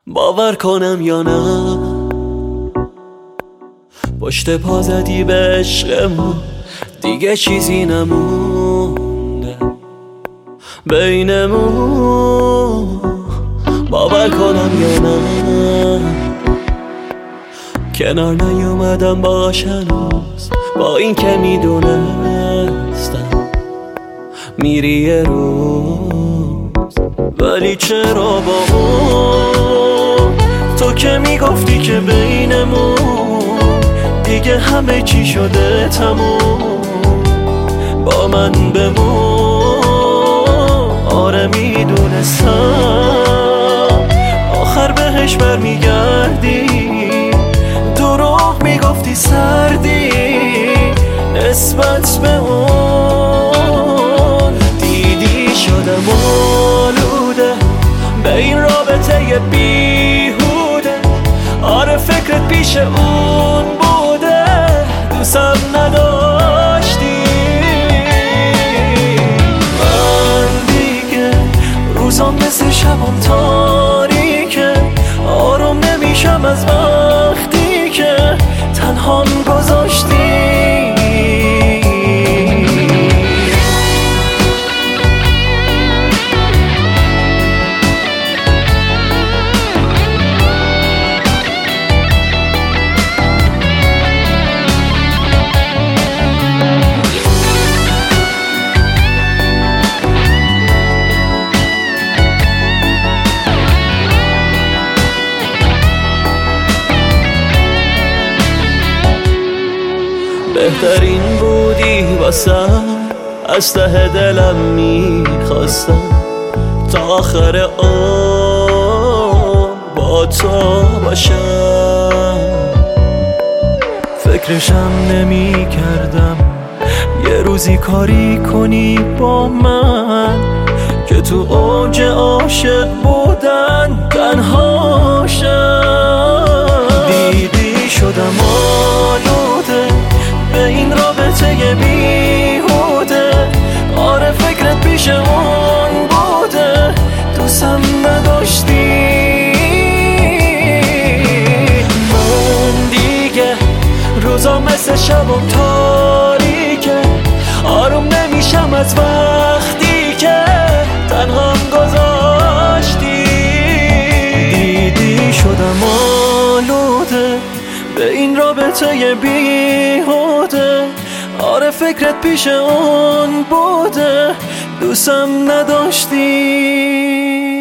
باور کنم یا نه پشت پا زدی به عشقمون، دیگه چیزی نمونده بینمون. باور کنم یا نه کنار نیومدم باش هنوز، با این که میدونستم میری یه روز. ولی چرا با اون تو که میگفتی که بینمون دیگه همه چی شده تموم، با من بمون. آره میدونستم آخر بهش برمیگردی، دروغ میگفتی سردی نسبت به اون. دیدی شدم آلوده به این رابطه بیهوده، آره فکرت پیش اون بوده، دوستم نداشتی. من دیگه روزام مثل شبم تاریکه، آروم نمیشم از وقتی که تنهام گذاشتی. بهترین بودی واسم، از ته دلم میخواستم تا آخر عمر با تو باشم. فکرشم نمی کردم یه روزی کاری کنی با من که تو اوج عاشق بودن تنها شم. دیدی شدم آلوده به این رابطه بیهوده، آره فکرت پیش اون بوده، دوستم نداشتی. من دیگه روزا مثل شبم تاریکه، آروم نمیشم از وقتی که تنهام گذاشتی. دیدی شدم آلوده به این رابطه بیهوده، آره فکرت پیش اون بوده، دوستم نداشتی.